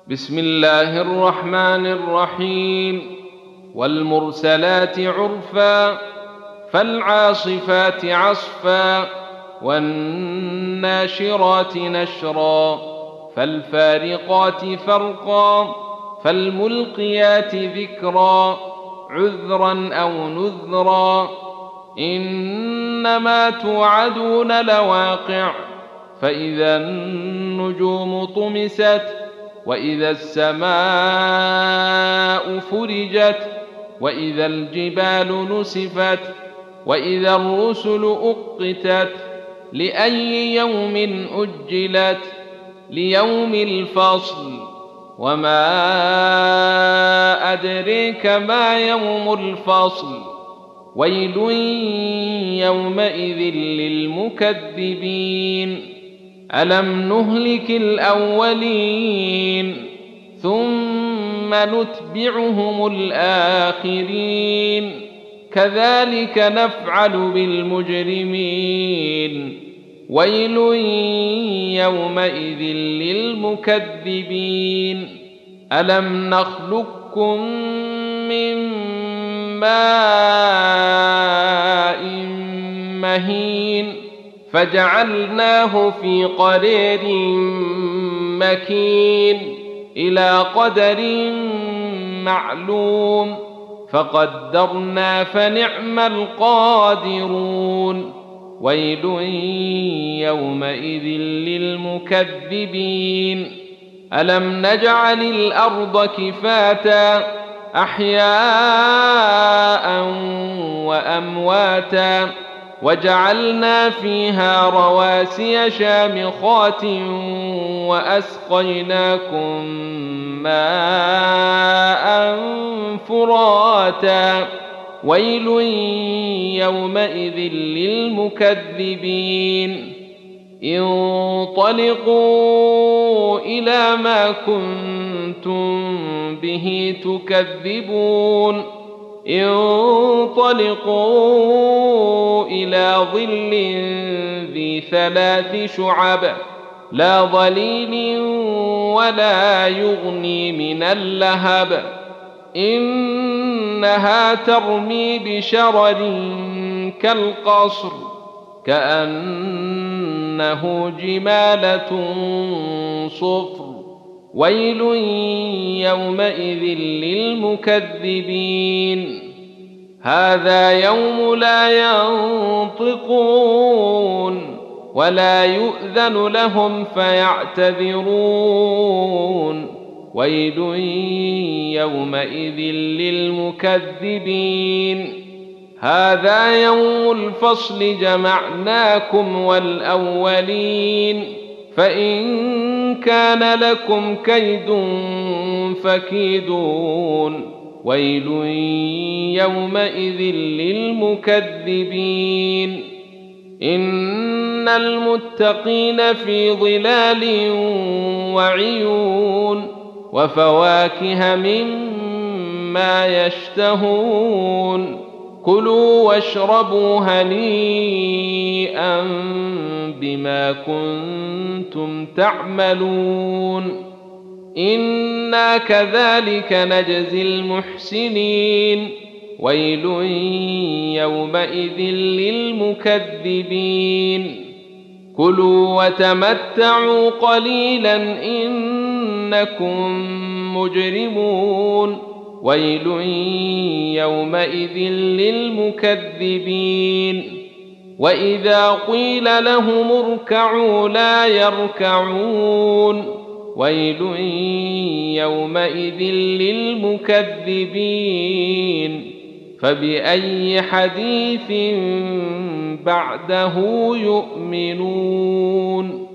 بسم الله الرحمن الرحيم. والمرسلات عرفا فالعاصفات عصفا والناشرات نشرا فالفارقات فرقا فالملقيات ذكرا عذرا أو نذرا إنما توعدون لواقع فإذا النجوم طمست وإذا السماء فرجت وإذا الجبال نسفت وإذا الرسل أقتت لأي يوم أجلت ليوم الفصل وما أدريك ما يوم الفصل ويل يومئذ للمكذبين ألم نهلك الأولين ثم نتبعهم الآخرين كذلك نفعل بالمجرمين ويل يومئذ للمكذبين ألم نخلقكم من ماء مهين فجعلناه في قرير مكين إلى قدر معلوم فقدرنا فنعم القادرون ويل يومئذ للمكذبين ألم نجعل الأرض كفاتا أحياء وأمواتا وجعلنا فيها رواسي شامخات وأسقيناكم ماء فراتا ويل يومئذ للمكذبين انطلقوا إلى ما كنتم به تكذبون انطلقوا إلى ظل ذي 3 شعب لا ظليل ولا يغني من اللهب إنها ترمي بشرر كالقصر كأنه جمالة صفر ويل يومئذ للمكذبين هذا يوم لا ينطقون ولا يؤذن لهم فيعتذرون ويل يومئذ للمكذبين هذا يوم الفصل جمعناكم والأولين فإن كان لكم كيد فكيدون ويل يومئذ للمكذبين إن المتقين في ظلال وعيون وفواكه مما يشتهون كلوا واشربوا هنيئا بما كنتم تعملون إنا كذلك نجزي المحسنين ويل يومئذ للمكذبين كلوا وتمتعوا قليلا إنكم مجرمون ويل يومئذ للمكذبين وإذا قيل لهم اركعوا لا يركعون ويل يومئذ للمكذبين فبأي حديث بعده يؤمنون